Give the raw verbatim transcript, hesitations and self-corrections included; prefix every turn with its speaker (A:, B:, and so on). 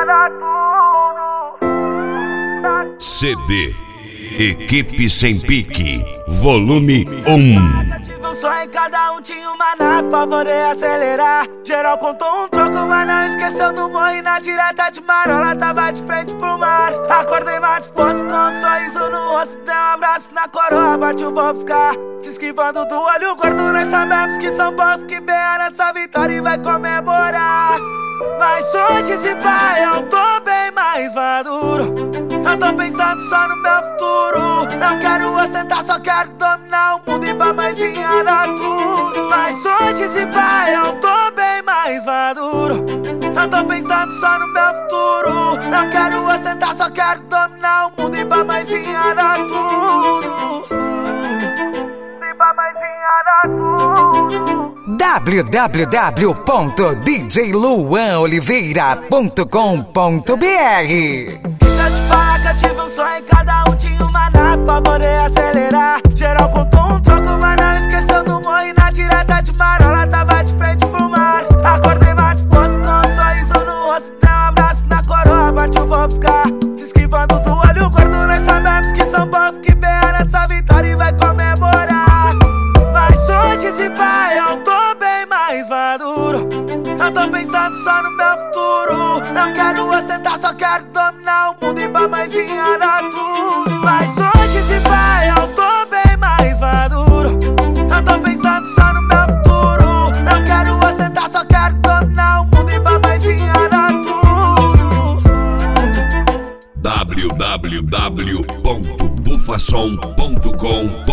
A: dar tudo.
B: C D Equipe Sem Pique, volume um.
A: Tive um sonho, cada um tinha uma nave pra poder acelerar. Geral contou um troco, mas não esqueceu do morro. Na direta de marola, tava de frente pro mar. Acordei mais disposto com um sorriso no rosto. Dei um abraço na coroa, partiu, vou buscar. Se esquivando do olho gordo, nós sabemos que são bons que vem nessa vitória e vai comemorar. Mas hoje esse pai eu tô bem mais maduro. Eu tô pensando só no meu futuro. Não quero ostentar, só quero dominar o mundo e pra mãezinha dar tudo. Mas hoje esse pai eu tô bem mais maduro. Eu tô pensando só no meu futuro. Não quero ostentar, só quero dominar o mundo e pra mãezinha dar tudo. E pra mãezinha dar tudo.
C: w w w ponto d j luan oliveira ponto com ponto b r.
A: Deixa eu te falar que eu tive um sonho, cada um tinha uma nave pra poder acelerar. Geral contou um troco, mas não esqueceu do morro. E na direta de marola, tava de frente pro mar. Acordei mais disposto com um sorriso no rosto. Dei um abraço na coroa, partiu, vou buscar. Se esquivando do olho gordo, nós sabemos que são bons que vem nessa vitória e vai comemorar. Mas hoje esse pai eu tô bem mais maduro. Eu tô pensando só no meu futuro. Não quero ostentar, só quero dominar o mundo e pra mãezinha dar tudo. Mas hoje esse pai eu tô bem mais maduro. Eu tô pensando só no meu futuro. Não quero ostentar, só quero dominar o mundo e pra mãezinha dar tudo.
B: w w w ponto bufasom ponto com